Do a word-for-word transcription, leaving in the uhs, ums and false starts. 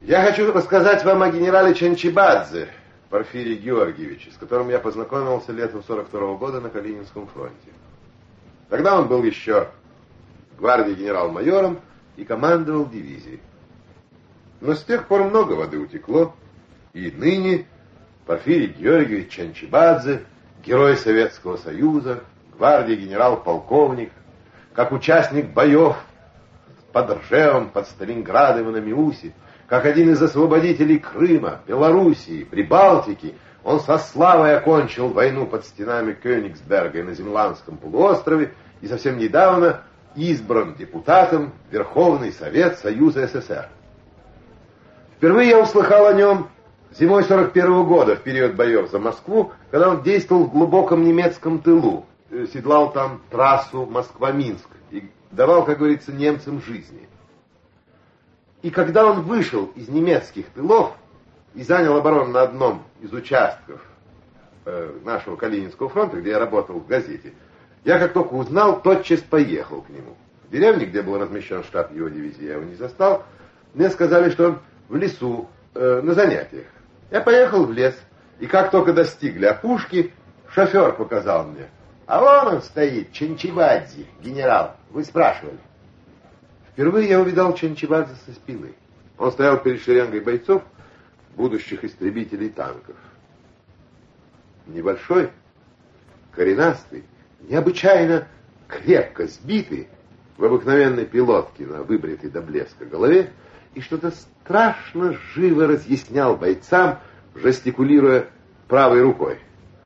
Я хочу рассказать вам о генерале Чанчибадзе, Порфирии Георгиевиче, с которым я познакомился летом сорок второго года на Калининском фронте. Тогда он был еще гвардии генерал-майором и командовал дивизией. Но с тех пор много воды утекло, и ныне Порфирий Георгиевич Чанчибадзе, герой Советского Союза, гвардии генерал-полковник, как участник боев под Ржевом, под Сталинградом и на Миусе, как один из освободителей Крыма, Белоруссии, Прибалтики, он со славой окончил войну под стенами Кёнигсберга и на Земландском полуострове и совсем недавно избран депутатом в Верховный Совет Союза СССР. Впервые я услыхал о нем зимой сорок первого года, в период боев за Москву, когда он действовал в глубоком немецком тылу, седлал там трассу Москва-Минск и давал, как говорится, немцам жизни. И когда он вышел из немецких тылов и занял оборону на одном из участков э, нашего Калининского фронта, где я работал в газете, я как только узнал, тотчас поехал к нему. В деревне, где был размещен штаб его дивизии, я его не застал. Мне сказали, что он в лесу, э, на занятиях. Я поехал в лес, и как только достигли опушки, шофер показал мне. А вон он стоит, Чанчибадзе, генерал. Вы спрашивали. Впервые я увидал Чанчибадзе со спины. Он стоял перед шеренгой бойцов, будущих истребителей танков. Небольшой, коренастый, необычайно крепко сбитый, в обыкновенной пилотке на выбритой до блеска голове, и что-то страшно живо разъяснял бойцам, жестикулируя правой рукой.